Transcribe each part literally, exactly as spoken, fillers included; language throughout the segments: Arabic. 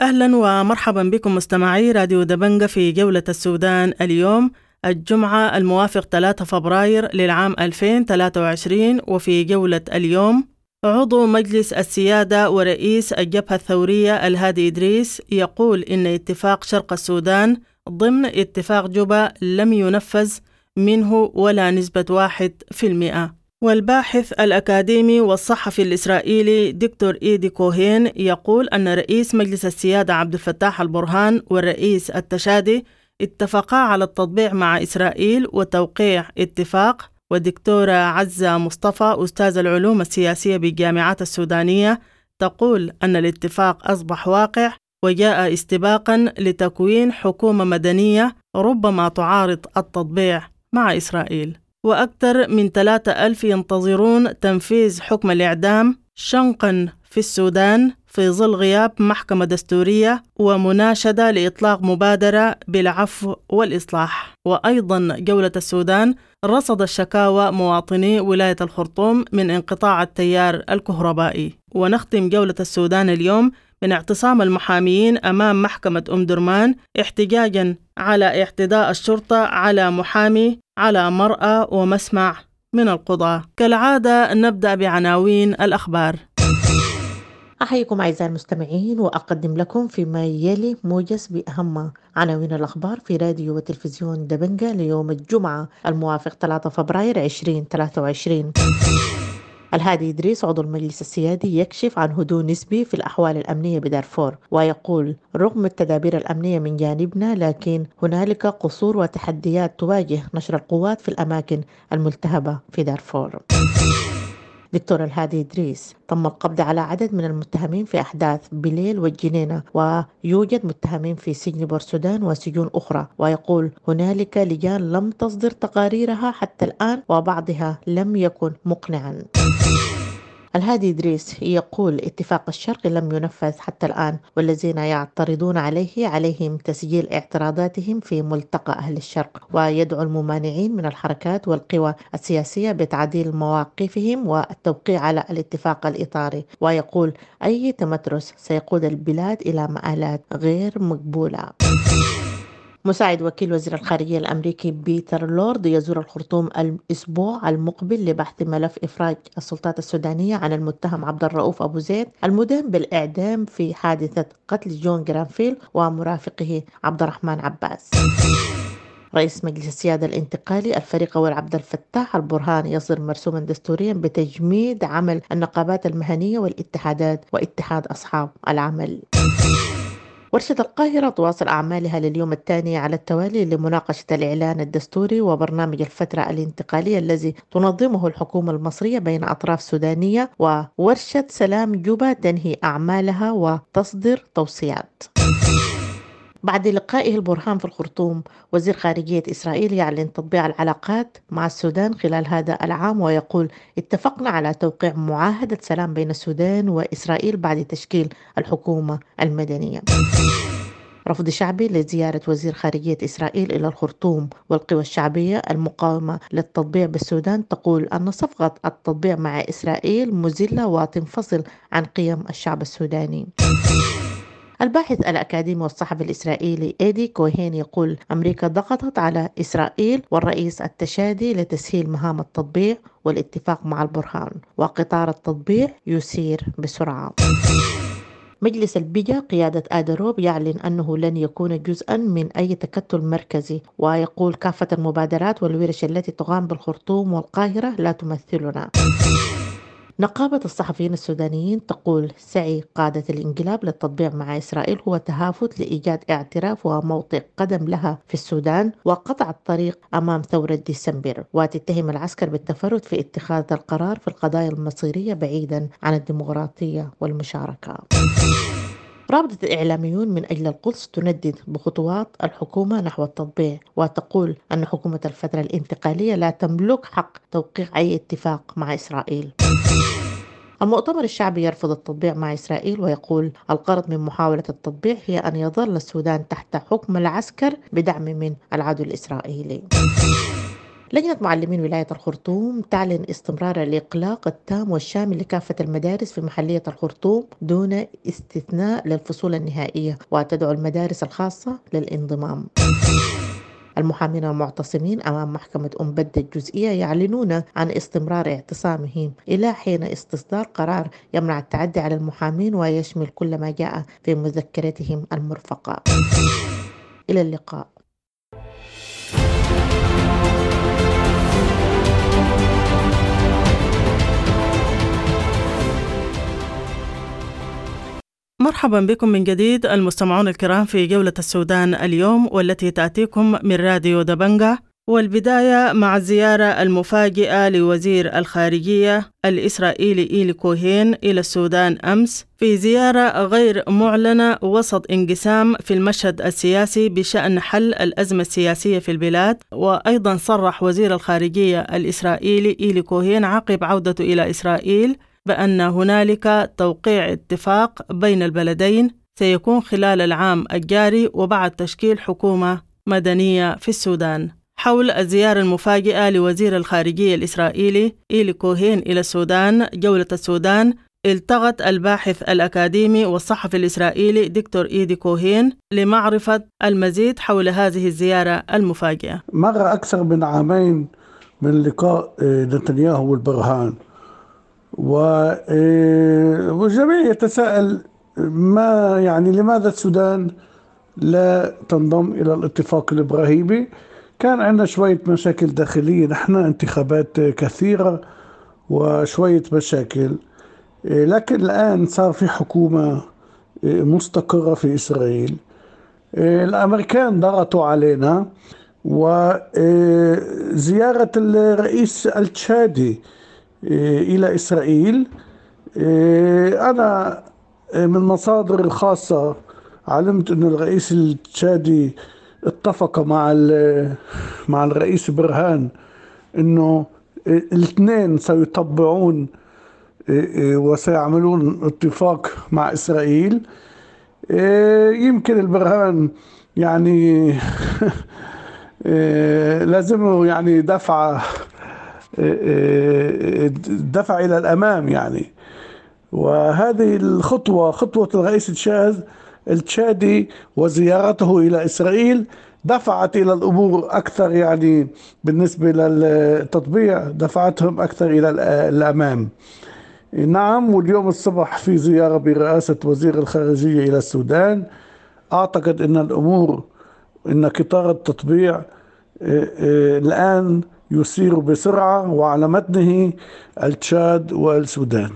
أهلا ومرحبا بكم مستمعي راديو دبنجة في جولة السودان اليوم الجمعة الموافق ثلاثة فبراير للعام ألفين وثلاثة وعشرين. وفي جولة اليوم عضو مجلس السيادة ورئيس الجبهة الثورية الهادي إدريس يقول إن اتفاق شرق السودان ضمن اتفاق جوبا لم ينفذ منه ولا نسبة واحد في المئة. والباحث الأكاديمي والصحفي الإسرائيلي دكتور إيدي كوهين يقول أن رئيس مجلس السيادة عبد الفتاح البرهان والرئيس التشادي اتفقا على التطبيع مع إسرائيل وتوقيع اتفاق. ودكتورة عزة مصطفى أستاذ العلوم السياسية بالجامعات السودانية تقول أن الاتفاق أصبح واقع وجاء استباقا لتكوين حكومة مدنية ربما تعارض التطبيع مع إسرائيل. وأكثر من ثلاثة ألف ينتظرون تنفيذ حكم الإعدام شنقا في السودان في ظل غياب محكمة دستورية ومناشدة لإطلاق مبادرة بالعفو والإصلاح. وأيضا جولة السودان رصد الشكاوى مواطني ولاية الخرطوم من انقطاع التيار الكهربائي. ونختم جولة السودان اليوم من اعتصام المحاميين أمام محكمة أم درمان احتجاجا على اعتداء الشرطة على محامي على مرأة ومسمع من القضاة. كالعادة نبدأ بعناوين الأخبار. أحييكم أعزائي المستمعين وأقدم لكم فيما يلي موجز بأهم عناوين الأخبار في راديو وتلفزيون دبنجة ليوم الجمعة الموافق ثلاثة فبراير ألفين وثلاثة وعشرين. الهادي إدريس عضو المجلس السيادي يكشف عن هدوء نسبي في الأحوال الأمنية بدارفور ويقول رغم التدابير الأمنية من جانبنا لكن هنالك قصور وتحديات تواجه نشر القوات في الأماكن الملتهبة في دارفور. دكتور الهادي إدريس تم القبض على عدد من المتهمين في أحداث بليل والجنينة ويوجد متهمين في سجن بورسودان وسجون أخرى ويقول هنالك لجان لم تصدر تقاريرها حتى الآن وبعضها لم يكن مقنعا. الهادي إدريس يقول اتفاق الشرق لم ينفذ حتى الآن والذين يعترضون عليه عليهم تسجيل اعتراضاتهم في ملتقى أهل الشرق ويدعو الممانعين من الحركات والقوى السياسية بتعديل مواقفهم والتوقيع على الاتفاق الإطاري ويقول أي تمترس سيقود البلاد إلى مآلات غير مقبولة. مساعد وكيل وزير الخارجية الأمريكي بيتر لورد يزور الخرطوم الأسبوع المقبل لبحث ملف إفراج السلطات السودانية عن المتهم عبد الرؤوف أبو زيد المدان بالإعدام في حادثة قتل جون جرانفيل ومرافقه عبد الرحمن عباس. رئيس مجلس السيادة الانتقالي الفريق أول عبد الفتاح البرهان يصدر مرسوما دستوريا بتجميد عمل النقابات المهنية والاتحادات واتحاد أصحاب العمل. ورشة القاهرة تواصل أعمالها لليوم الثاني على التوالي لمناقشة الإعلان الدستوري وبرنامج الفترة الانتقالية الذي تنظمه الحكومة المصرية بين أطراف سودانية. وورشة سلام جوبا تنهي أعمالها وتصدر توصيات. بعد لقائه البرهان في الخرطوم وزير خارجية إسرائيل يعلن تطبيع العلاقات مع السودان خلال هذا العام ويقول اتفقنا على توقيع معاهدة سلام بين السودان وإسرائيل بعد تشكيل الحكومة المدنية. رفض شعبي لزيارة وزير خارجية إسرائيل إلى الخرطوم والقوى الشعبية المقاومة للتطبيع بالسودان تقول أن صفقة التطبيع مع إسرائيل مزلة وتنفصل عن قيم الشعب السوداني. الباحث الأكاديمي والصحفي الإسرائيلي إيدي كوهين يقول أمريكا ضغطت على إسرائيل والرئيس التشادي لتسهيل مهام التطبيع والاتفاق مع البرهان وقطار التطبيع يسير بسرعة. مجلس البيجا قيادة آدروب يعلن أنه لن يكون جزءا من أي تكتل مركزي ويقول كافة المبادرات والورش التي تقام بالخرطوم والقاهرة لا تمثلنا. نقابة الصحفيين السودانيين تقول سعي قادة الانقلاب للتطبيع مع إسرائيل هو تهافت لإيجاد اعتراف وموطئ قدم لها في السودان وقطع الطريق أمام ثورة ديسمبر وتتهم العسكر بالتفرد في اتخاذ القرار في القضايا المصيرية بعيدا عن الديمقراطية والمشاركة. رابطة الإعلاميون من أجل القدس تندد بخطوات الحكومة نحو التطبيع وتقول أن حكومة الفترة الانتقالية لا تملك حق توقيع أي اتفاق مع إسرائيل. المؤتمر الشعبي يرفض التطبيع مع إسرائيل ويقول الغرض من محاولة التطبيع هي أن يظل السودان تحت حكم العسكر بدعم من العدو الإسرائيلي. لجنة معلمين ولاية الخرطوم تعلن استمرار الإغلاق التام والشامل لكافة المدارس في محلية الخرطوم دون استثناء للفصول النهائية، وتدعو المدارس الخاصة للانضمام. المحامين المعتصمين أمام محكمة أم بدة الجزئية يعلنون عن استمرار اعتصامهم إلى حين استصدار قرار يمنع التعدي على المحامين ويشمل كل ما جاء في مذكرتهم المرفقة. إلى اللقاء. مرحبا بكم من جديد المستمعون الكرام في جولة السودان اليوم، والتي تأتيكم من راديو دبنجة. والبداية مع الزيارة المفاجئة لوزير الخارجية الإسرائيلي إيلي كوهين إلى السودان أمس، في زيارة غير معلنة وسط انقسام في المشهد السياسي بشأن حل الأزمة السياسية في البلاد. وأيضا صرح وزير الخارجية الإسرائيلي إيلي كوهين عقب عودته إلى إسرائيل بأن هنالك توقيع اتفاق بين البلدين سيكون خلال العام الجاري وبعد تشكيل حكومة مدنية في السودان. حول الزيارة المفاجئة لوزير الخارجية الإسرائيلي إيلي كوهين إلى السودان، جولة السودان التقت الباحث الأكاديمي والصحفي الإسرائيلي دكتور إيدي كوهين لمعرفة المزيد حول هذه الزيارة المفاجئة. مر أكثر من عامين من لقاء نتنياهو والبرهان، والجميع يتساءل ما يعني لماذا السودان لا تنضم إلى الاتفاق الإبراهيمي. كان عندنا شوية مشاكل داخلية، نحن انتخابات كثيرة وشوية مشاكل، لكن الآن صار في حكومة مستقرة في إسرائيل. الأمريكان ضغطوا علينا، وزيارة الرئيس التشادي إلى إسرائيل، أنا من مصادر الخاصة علمت أن الرئيس التشادي اتفق مع مع الرئيس برهان أنه الاثنين سيطبعون وسيعملون اتفاق مع إسرائيل. يمكن البرهان يعني لازمه يعني دفعة دفع إلى الأمام يعني. وهذه الخطوة خطوة الرئيس التشاد التشادي وزيارته إلى إسرائيل دفعت إلى الأمور أكثر، يعني بالنسبة للتطبيع دفعتهم أكثر إلى الأمام. نعم، واليوم الصبح في زيارة برئاسة وزير الخارجية إلى السودان. أعتقد أن الأمور أن قطار التطبيع الآن يسير بسرعة وعلى متنه التشاد والسودان.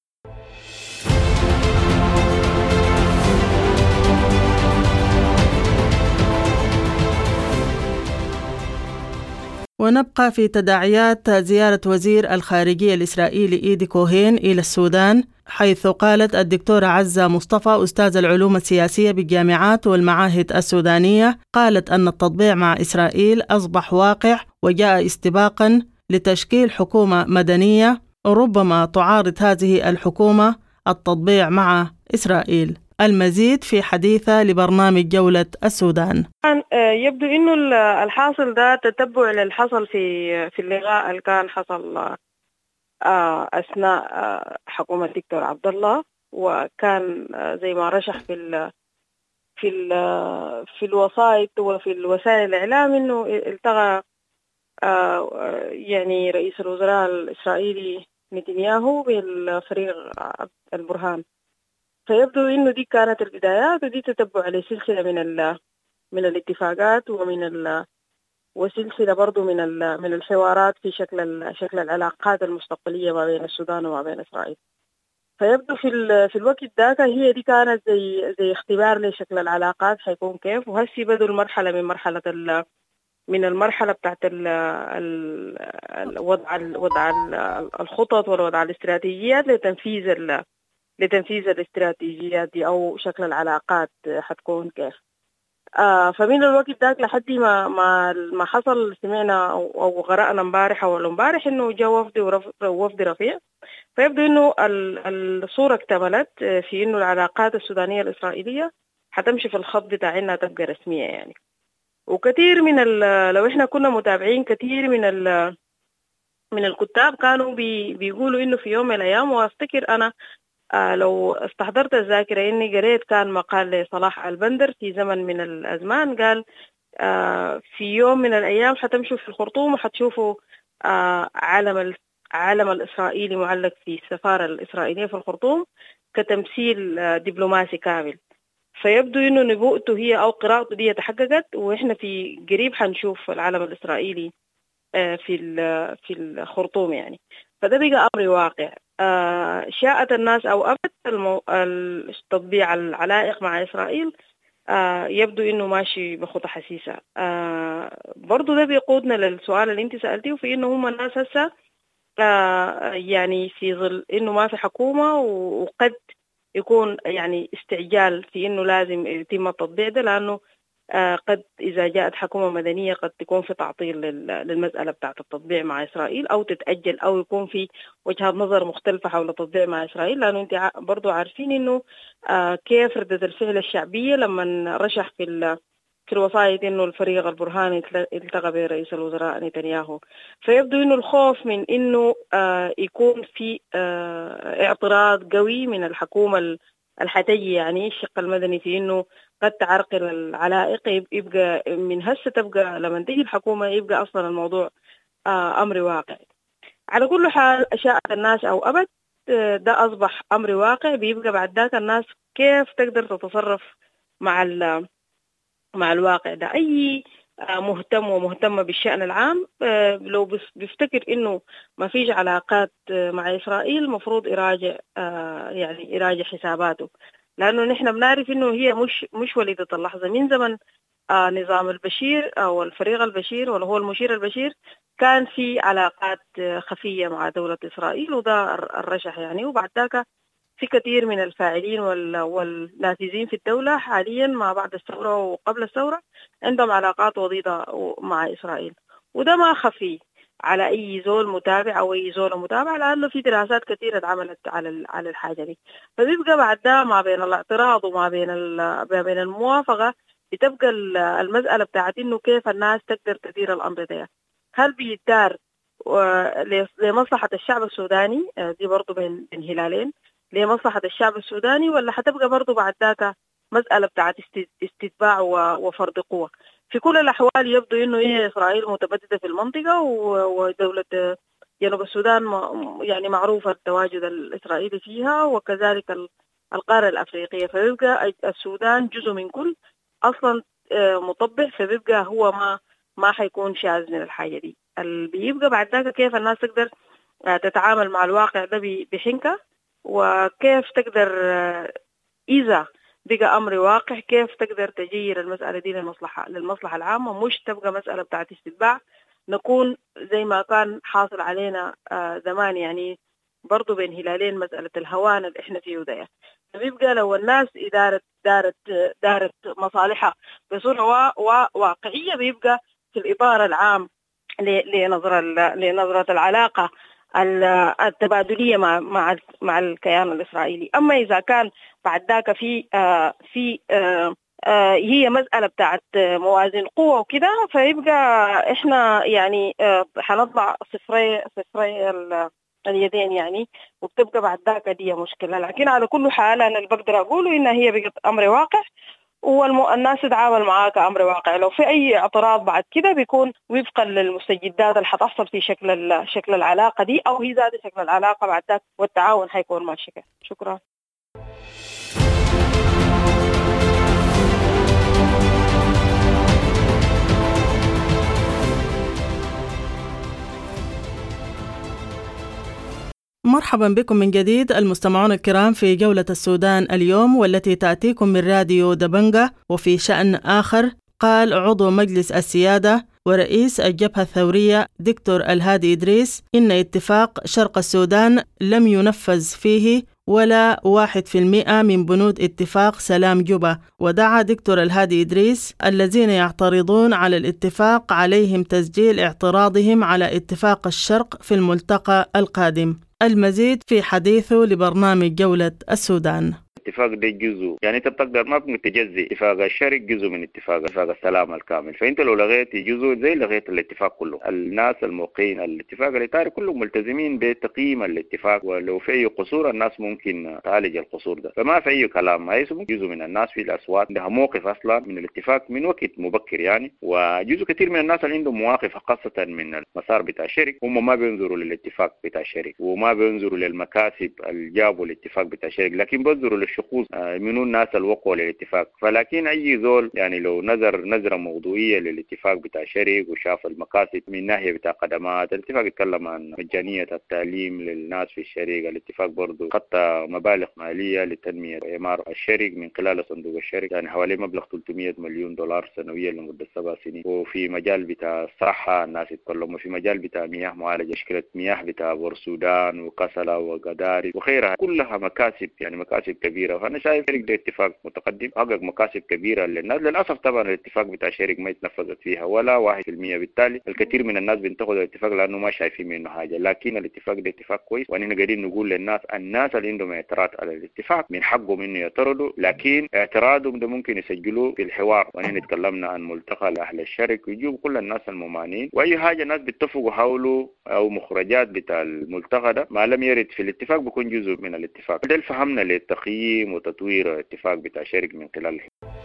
ونبقى في تداعيات زيارة وزير الخارجية الإسرائيلي إيدي كوهين إلى السودان، حيث قالت الدكتورة عزة مصطفى أستاذ العلوم السياسية بالجامعات والمعاهد السودانية، قالت أن التطبيع مع إسرائيل أصبح واقع وجاء استباقا لتشكيل حكومة مدنية ربما تعارض هذه الحكومة التطبيع مع إسرائيل. المزيد في حديثة لبرنامج جولة السودان. يبدو إنه الحاصل ده تتبع للحصل في في اللقاء اللي كان حصل أثناء حكومة دكتور عبد الله، وكان زي ما رشح في ال في ال في الوسائط وفي الوسائل الإعلام إنه التقى يعني رئيس الوزراء الإسرائيلي نتنياهو بالفريق البرهان. فيبدو إنه دي كانت البدايات، ودي تتبع لسلسلة من ال من الاتفاقات ومن ال وسلسلة برضو من ال من الحوارات في شكل شكل العلاقات المستقبلية ما بين السودان وما بين إسرائيل. فيبدو في ال في الوقت ذاك هي دي كانت زي زي اختبار لشكل العلاقات حيكون كيف. وهسي بدوا المرحلة من مرحلة ال من المرحلة بتاعت ال الوضع وضع الخطط والوضع الاستراتيجيات لتنفيذ ال لتنفيذ الاستراتيجيات دي أو شكل العلاقات حتكون كيف. آه فمن الوقت ذاك لحد ما ما ما حصل سمعنا أو, أو قرأنا امبارح أو امبارح إنه جاء وفد وفد رفيع. فيبدو إنه الصورة اكتملت في إنه العلاقات السودانية الإسرائيلية حتمشي في الخط بتاع إنها تبقى رسمية يعني. وكثير من لو إحنا كنا متابعين كثير من ال من الكتاب كانوا بي بيقولوا إنه في يوم من الأيام، وأفتكر أنا آه لو استحضرت الذاكرة إني قريت كان مقال لصلاح البندر في زمن من الأزمان، قال آه في يوم من الأيام حتمشوا في الخرطوم وحتشوفوا آه علم العلم الإسرائيلي معلق في السفارة الإسرائيلية في الخرطوم كتمثيل آه دبلوماسي كامل. فيبدو إنه نبوءته هي أو قراءته دي تحققت، وإحنا في قريب حنشوف العلم الإسرائيلي آه في في الخرطوم يعني. فده بقى أمر واقع. آه شاءت الناس أو أبت المو... التطبيع العلائق مع إسرائيل آه يبدو إنه ماشي بخطى حسيسة. آه برضو ده بيقودنا للسؤال اللي انت سألتيه في إنه هم الناس هسه آه يعني في ظل إنه ما في حكومة، وقد يكون يعني استعجال في إنه لازم يتم التطبيع ده، لأنه آه قد إذا جاءت حكومة مدنية قد تكون في تعطيل للمسألة بتاعة التطبيع مع إسرائيل، أو تتأجل، أو يكون في وجهات نظر مختلفة حول التطبيع مع إسرائيل. لأنه أنت برضو عارفين إنه آه كيف ردة الفعل الشعبية لما رشح في في الوسائط إنه الفريق البرهاني التقى برئيس الوزراء نتنياهو. فيبدو إنه الخوف من إنه آه يكون في آه اعتراض قوي من الحكومة الحتجي يعني الشق المدني في إنه قد تعرقل العلائق، يبقى من هسه تبقى لما تيجي الحكومة يبقى أصلا الموضوع آه أمر واقع. على كل حال شاءت الناس أو أبت ده أصبح أمر واقع. بيبقى بعد ذاك الناس كيف تقدر تتصرف مع مع الواقع ده. أي مهتم ومهتمة بالشأن العام لو بيفتكر إنه ما فيش علاقات مع إسرائيل مفروض يراجع يعني يراجع حساباته، لأنه نحن بنعرف إنه هي مش مش وليدة اللحظة. من زمن نظام البشير أو الفريق البشير ولا هو المشير البشير كان في علاقات خفية مع دولة إسرائيل، وده الرشح يعني. وبعد ذاك في كثير من الفاعلين والنافذين في الدولة حاليا ما بعد الثورة وقبل الثورة عندهم علاقات وطيدة مع إسرائيل، وده ما خفي على أي زول متابع أو أي زول متابع، لأنه في دراسات كثيرة اتعملت على على الحاجة دي. فبيبقى بعد ده ما بين الاعتراض وما بين ما بين الموافقة بتبقى المسألة بتاعت إنه كيف الناس تقدر تدير الأمر ده. هل بيدار لمصلحة الشعب السوداني، دي برضو بين هلالين، لمصلحة الشعب السوداني، ولا حتبقى برضو بعد ذاك مسألة بتاعت استتباع وفرض قوة؟ في كل الأحوال يبدو إنه هي إسرائيل متبددة في المنطقة، ودولة جنوب السودان يعني معروفة التواجد الإسرائيلي فيها، وكذلك القارة الأفريقية. فبيبقى السودان جزء من كل أصلا مطبع، فبيبقى هو ما ما حيكون شاذ من الحاجة دي. بيبقى بعد ذاك كيف الناس تقدر تتعامل مع الواقع ده بحنكة، وكيف تقدر إذا بقى أمر واقع كيف تقدر تجير المسألة دي للمصلحة للمصلحة العامة، مش تبقى مسألة بتاعت استتباع نكون زي ما كان حاصل علينا زمان يعني برضو بين هلالين، مسألة الهوان اللي احنا فيه ده. فبيبقى لو الناس إدارة دارت دارت مصالحها بصورة واقعية بيبقى في الإطار العام لنظرة لنظرة العلاقة التبادلية مع مع مع الكيان الإسرائيلي. أما إذا كان بعد ذاك في آه في آه آه هي مسألة بتاعت موازين قوة وكده، فيبقى إحنا يعني آه حنطلع صفري صفري اليدين يعني، وبتبقى بعد ذاك دي مشكلة. لكن على كل حال أنا اللي بقدر أقوله إن هي بقت أمر واقع، والناس تتعامل معاه كأمر واقع. لو في أي اعتراض بعد كده بيكون وفقا للمستجدات اللي حتحصل في شكل شكل العلاقة دي، أو هي ذات شكل العلاقة بعد ذاك، والتعاون حيكون ماشي كده. شكرا. مرحبا بكم من جديد المستمعون الكرام في جولة السودان اليوم، والتي تأتيكم من راديو دبنجة. وفي شأن آخر، قال عضو مجلس السيادة ورئيس الجبهة الثورية دكتور الهادي إدريس إن اتفاق شرق السودان لم ينفذ فيه ولا واحد في المئة من بنود اتفاق سلام جوبا. ودعا دكتور الهادي إدريس الذين يعترضون على الاتفاق عليهم تسجيل اعتراضهم على اتفاق الشرق في الملتقى القادم. المزيد في حديثه لبرنامج جولة السودان. الاتفاق ده جزء، يعني انت بتقدر ما ممكن تجزي اتفاق الشرق جزء من اتفاق اتفاق السلام الكامل، فانت لو لغيت جزء زي لغيت الاتفاق كله. الناس الموقعين الاتفاق الاطاري كلهم ملتزمين بتقييم الاتفاق، ولو في اي قصور الناس ممكن تعالج القصور ده، فما في اي كلام. هي جزء من الناس في الاصوات عندها موقف اصلا من الاتفاق من وقت مبكر يعني، وجزء كثير من الناس اللي عندهم مواقف خاصه من المسار بتاع الشركه هم ما بينظروا للاتفاق بتاع الشركه وما بينظروا للمكاسب اللي جابوا الاتفاق بتاع الشركه، لكن بينظروا للشخوص من الناس الوقوع للاتفاق. فلكن اي زول يعني لو نظر نظره موضوعيه للاتفاق بتاع الشركه وشاف المكاسب من ناحيه بتاع خدمات، الاتفاق يتكلم عن مجانيه التعليم للناس في الشركه، الاتفاق برضه خطه مبالغ ماليه لتنميه وإعمار الشركه من خلال صندوق الشركه، يعني حوالي مبلغ ثلاثمئة مليون دولار سنويا لمده سبع سنين. وفي مجال بتاع الصحه الناس يتكلموا، في مجال بتاع مياه معالجه مشكله مياه بتاع بورسودان وكسلا وقداري وغيرها، كلها مكاسب يعني مكاسب كبيره. فانا شايف ده اتفاق متقدم حقق مكاسب كبيره للناس. للاسف طبعا الاتفاق بتاع الشركه ما يتنفذت فيها ولا واحد في المية، بالتالي الكثير من الناس بينتقدوا الاتفاق لانه ما شايفين منه حاجه. لكن الاتفاق ده اتفاق كويس، وانا قاعدين نقول للناس الناس اللي عندهم اعتراض على الاتفاق من حقهم انه يعترضوا، لكن اعتراضهم ده ممكن يسجلوه في الحوار. وانا تكلمنا عن ملتقى لاهل الشركه ويجيبوا كل الناس الممانين، واي حاجه الناس بيتفقوا حوله او مخرجات بتاع الملتقى ده ما لم يرد في الاتفاق بيكون جزء من الاتفاق. ده اللي فهمنا للتقييم وتطوير الاتفاق بتاع الشركه من خلاله.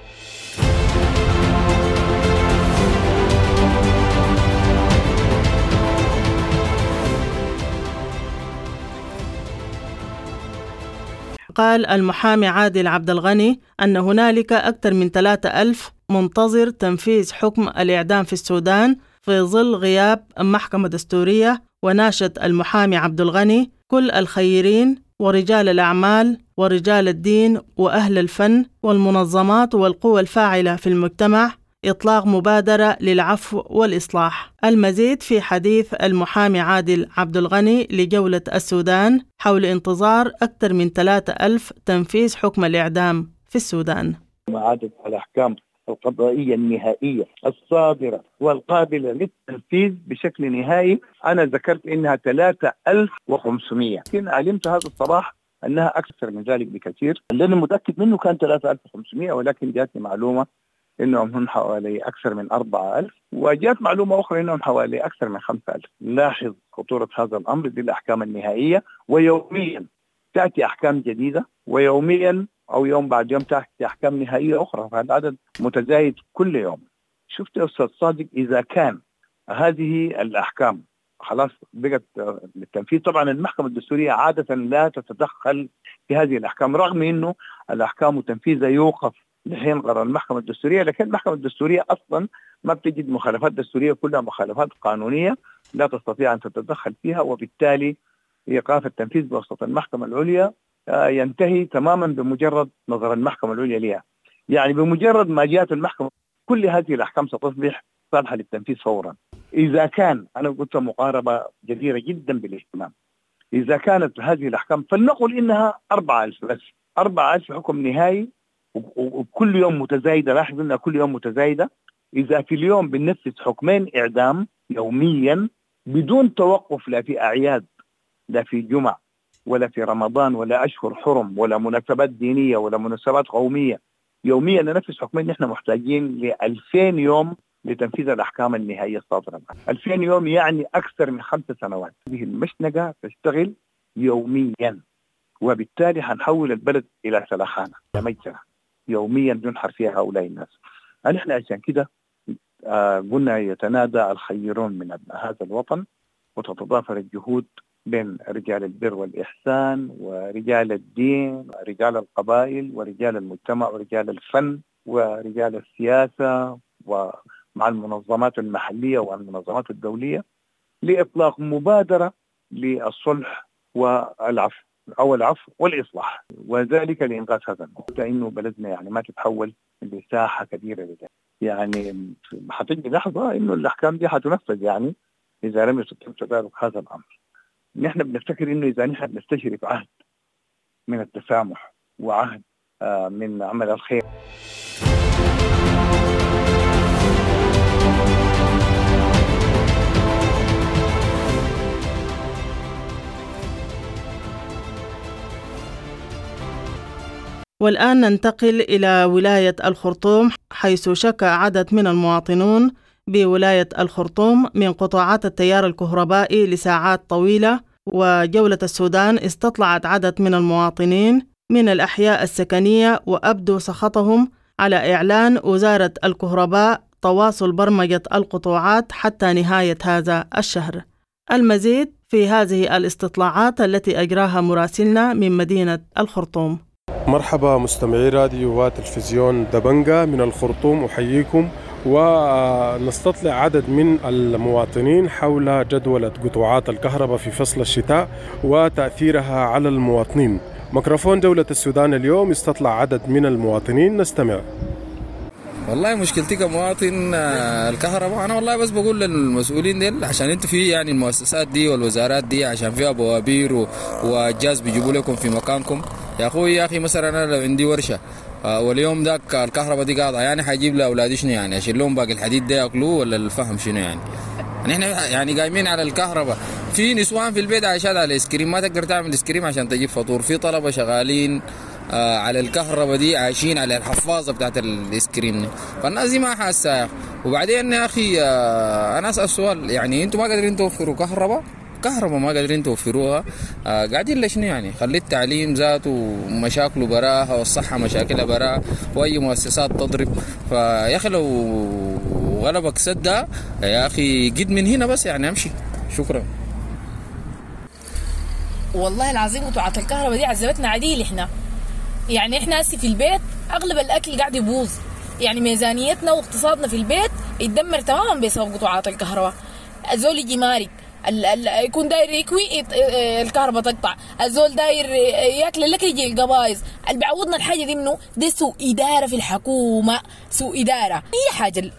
قال المحامي عادل عبد الغني أن هنالك أكثر من ثلاثة ألف منتظر تنفيذ حكم الإعدام في السودان في ظل غياب محكمة دستورية. وناشد المحامي عبد الغني كل الخيرين ورجال الأعمال ورجال الدين وأهل الفن والمنظمات والقوى الفاعلة في المجتمع إطلاق مبادرة للعفو والإصلاح. المزيد في حديث المحامي عادل عبد الغني لجولة السودان حول انتظار أكثر من ثلاثة ألف تنفيذ حكم الإعدام في السودان. معادة الأحكام القضائية النهائية الصادرة والقابلة للتنفيذ بشكل نهائي، أنا ذكرت إنها ثلاثة ألف وخمسمئة، لكن علمت هذا الصباح أنها أكثر من ذلك بكثير، لأنه متأكد منه كان ثلاثة ألف وخمسمئة، ولكن جاتني معلومة إنهم هم حوالي أكثر من أربعة ألف، وجات معلومة أخرى إنهم حوالي أكثر من خمسة ألف. لاحظ خطورة هذا الأمر. دي الأحكام النهائية، ويوميا تأتي أحكام جديدة، ويوميا أو يوم بعد يوم تأتي أحكام نهائية أخرى، فهذا عدد متزايد كل يوم. شفت يا أستاذ صادق، إذا كان هذه الأحكام خلاص بقت للتنفيذ، طبعا المحكمة الدستورية عادة لا تتدخل في هذه الأحكام، رغم إنه الأحكام وتنفيذها يوقف لحين قرار المحكمة الدستورية، لكن المحكمة الدستورية أصلا ما بتجد مخالفات دستورية، كلها مخالفات قانونية لا تستطيع أن تتدخل فيها، وبالتالي إيقاف التنفيذ بواسطة المحكمة العليا ينتهي تماما بمجرد نظر المحكمة العليا لها. يعني بمجرد ما جاءت المحكمة كل هذه الأحكام ستصبح صالحة للتنفيذ فورا. إذا كان، أنا قلت مقاربة جديرة جدا بالاهتمام، إذا كانت هذه الأحكام فلنقل إنها أربعة ألف بس، أربعة ألف حكم نهائي وكل يوم متزايدة، لاحظ أنها كل يوم متزايدة. إذا في اليوم بننفذ حكمين إعدام يوميا بدون توقف، لا في أعياد لا في جمع ولا في رمضان ولا أشهر حرم ولا مناسبات دينية ولا مناسبات قومية، يوميا ننفذ حكمين، نحن محتاجين لألفين يوم لتنفيذ الأحكام النهائية الصادرة. ألفين يوم يعني أكثر من خمس سنوات. هذه المشنقة تشتغل يوميا، وبالتالي هنحول البلد إلى سلخانة ميتة يوميا ينحر فيها هؤلاء الناس. نحن عشان كده آه قلنا يتنادى الخيرون من أبناء هذا الوطن، وتتضافر الجهود بين رجال البر والإحسان ورجال الدين ورجال القبائل ورجال المجتمع ورجال الفن ورجال السياسة ومع المنظمات المحلية والمنظمات الدولية لإطلاق مبادرة للصلح والعفو أو العفو والإصلاح، وذلك لإنقاذ هذا النقطة، إنه بلدنا يعني ما تتحول لساحة كبيرة لذلك. يعني حتجي لحظة إنه الأحكام دي حتنفذ، يعني إذا لم يتم تدارك هذا الأمر. نحن بنفتكر إنه إذا نحن نستشرف عهد من التسامح وعهد من عمل الخير والآن ننتقل إلى ولاية الخرطوم، حيث شكى عدد من المواطنون بولاية الخرطوم من قطاعات التيار الكهربائي لساعات طويلة. وجولة السودان استطلعت عدد من المواطنين من الأحياء السكنية وأبدوا سخطهم على إعلان وزارة الكهرباء تواصل برمجة القطاعات حتى نهاية هذا الشهر. المزيد في هذه الاستطلاعات التي أجراها مراسلنا من مدينة الخرطوم. مرحبا مستمعي راديو وتلفزيون دبنجة من الخرطوم، أحييكم ونستطلع عدد من المواطنين حول جدولة قطاعات الكهرباء في فصل الشتاء وتأثيرها على المواطنين. ميكروفون جولة السودان اليوم استطلع عدد من المواطنين، نستمع. والله مشكلتي كمواطن الكهرباء، أنا والله بس بقول للمسؤولين ديل عشان انتوا في يعني المؤسسات دي والوزارات دي عشان فيها بوابير وجاز بيجيبوا لكم في مكانكم. يا أخوي يا أخي مثلا أنا لو عندي ورشة واليوم ذاك الكهرباء دي قاطعة، يعني حيجيب لأولادي شنو؟ يعني أشيل لهم باقي الحديد ده يأكلوه ولا الفهم شنو؟ يعني نحن يعني قايمين على الكهرباء. في نسوان في البيت عايشات على الاسكريم، ما تقدر تعمل اسكريم عشان تجيب فطور. في طلبة شغالين آه على الكهرباء دي عايشين على الحفاظة بتاعت الاسكريم، فالناس دي ما حاسة. وبعدين يا أخي آه أنا أسأل سؤال، يعني أنتم ما قادرين توفروا كهرباء كهرباء ما قادرين توفروها، آه قاعدين ليش يعني؟ خلي التعليم ذاته مشاكله براها والصحة مشاكلها براها وأي مؤسسات تضرب. فيا أخي لو غلبك سدها يا أخي قد من هنا بس يعني أمشي. شكرا. والله العظيم قطعات الكهرباء دي عذبتنا عديل. إحنا يعني إحنا هسي في البيت أغلب الأكل قاعد يبوظ، يعني ميزانيتنا واقتصادنا في البيت يتدمر تماما بسبب قطعات الكهرباء. الزول يجي مارك ال ال يكون داير يكوي الكهرباء تقطع، الزول داير ياكل لك يجي القبايز. اللي بيعوضنا الحاجه دي منه ده سوء اداره في الحكومه، سوء اداره اي حاجه.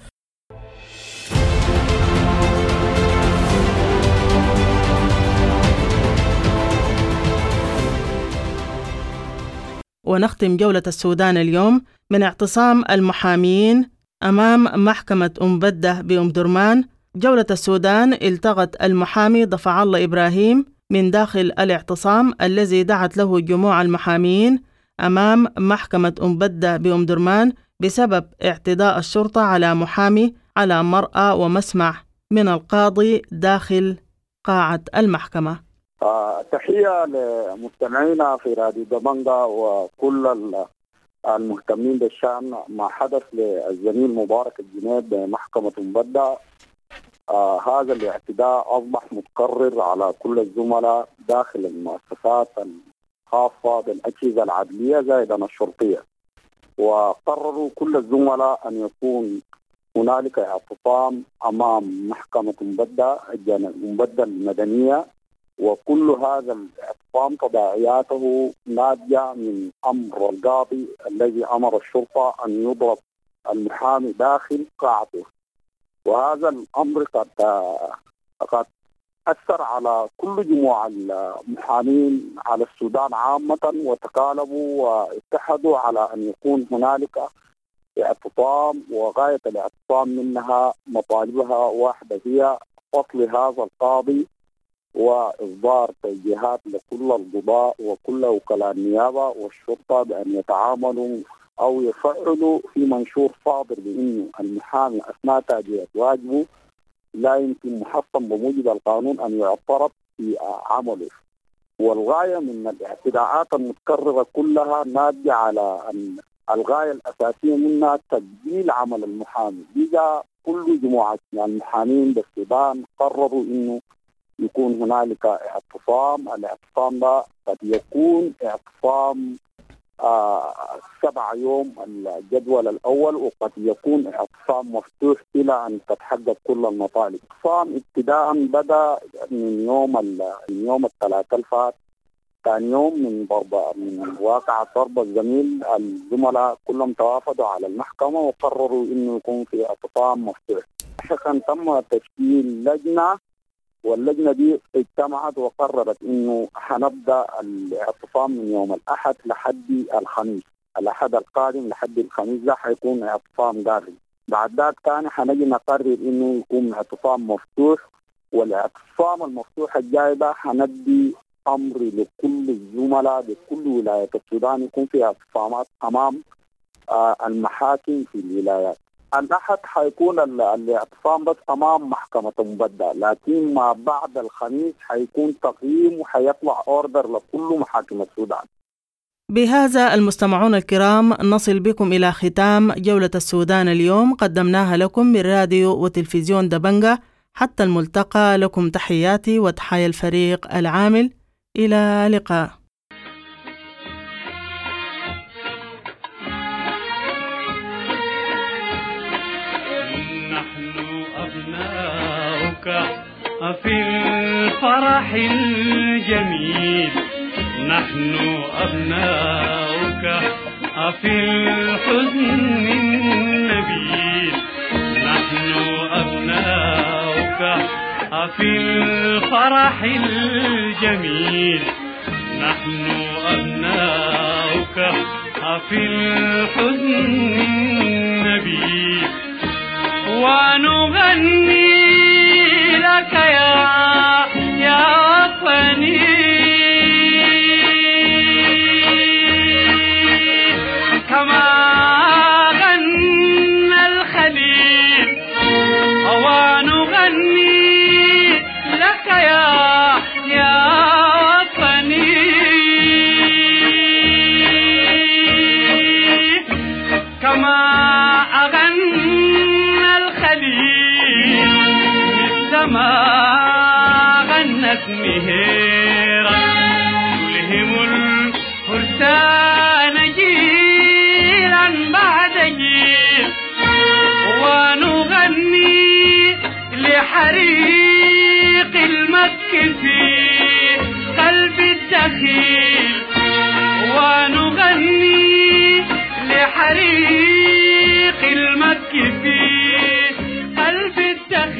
ونختم جولة السودان اليوم من اعتصام المحامين أمام محكمة أم بدة بأم درمان. جولة السودان التقت المحامي ضفع الله إبراهيم من داخل الاعتصام الذي دعت له جموع المحامين أمام محكمة أم بدة بأم درمان بسبب اعتداء الشرطة على محامي على مرأى ومسمع من القاضي داخل قاعة المحكمة. آه تحية لمستمعينا في راديو دبنجة وكل المهتمين بالشأن ما حدث للزميل مبارك الجنيد بمحكمة أم بدة. آه هذا الاعتداء أصبح متكرر على كل الزملاء داخل المؤسسات الخاصة بالأجهزة العدلية زائدا الشرطية، وقرروا كل الزملاء أن يكون هنالك اعتصام أمام محكمة أم بدة أم بدة المدنية. وكل هذا الاعتصام تداعياته ناتجة من أمر القاضي الذي أمر الشرطة أن يضرب المحامي داخل قاعته، وهذا الأمر قد قد أثر على كل جموع المحامين على السودان عامة، وتكالبوا واتحدوا على أن يكون هنالك اعتصام، وغاية الاعتصام منها مطالبها واحدة هي فصل هذا القاضي وإصدار توجيهات لكل القضاء وكل وكلاء النيابة والشرطة بأن يتعاملوا أو يفعلوا في منشور صادر بأنه المحامي أثناء تأدية واجبه لا يمكن محصن بموجب القانون أن يعترض في عمله. والغاية من الاعتداءات المتكررة كلها ناتجة على أن الغاية الأساسية منها تسجيل عمل المحامي. بقى كل جماعة المحامين بالسودان قرروا أنه يكون هنالك اعتصام. الاعتصام ده قد يكون اعتصام آه سبع يوم الجدول الأول، وقد يكون اعتصام مفتوح إلى أن تتحقق كل المطالب. اعتصام ابتداء بدأ من يوم من يوم الثلاثاء الفات، كان يوم من ضرب من واقع ضرب الزميل. الزملاء كلهم توافدوا على المحكمة وقرروا إنه يكون في اعتصام مفتوح. كان تم تشكيل لجنة، واللجنة دي اجتمعت وقررت إنه حنبدأ الاعتصام من يوم الأحد لحد الخميس. الأحد القادم لحد الخميس ده حيكون اعتصام قاري. بعد ذلك كان حنجي نقرر إنه يكون اعتصام مفتوح، والاعتصام المفتوح الجاي ده حندي أمر لكل الزملاء بكل ولاية السودان يكون فيها اعتصامات أمام آه المحاكم في الولايات. الأحد حيكون الاعتصام بس أمام محكمة مبدأ، لكن ما بعد الخميس حيكون تقييم وحيطلع أوردر لكل محاكم السودان. بهذا المستمعون الكرام نصل بكم إلى ختام جولة السودان اليوم، قدمناها لكم من راديو وتلفزيون دبنجة. حتى الملتقى، لكم تحياتي وتحايا الفريق العامل. إلى لقاء. نحن أبناؤك في الفرح الجميل، نحن أبناؤك في الحزن النبيل، نحن أبناؤك في الفرح الجميل، نحن أبناؤك في الحزن النبيل، ونغني لك يا يا وطني كما غنى الخليل، ونغني لك يا يا وطني كما أغنى الخليل، مثلما غنت مهيرة تلهم الفرسان جيلا بعد جيل، ونغني لحريق المسك في